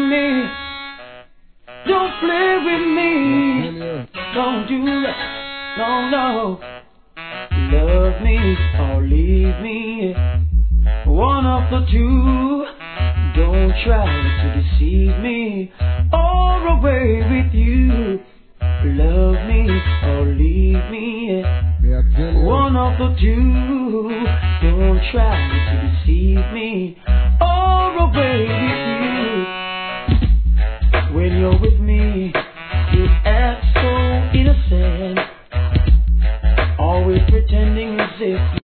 me. Don't play with me. Don't do that. No, no. Love me or leave me. One of the two. Don't try to deceive me or away with you. Love me or leave me. One of the two. Don't try to deceive me or away with you. When you're with me, you act so innocent, always pretending as if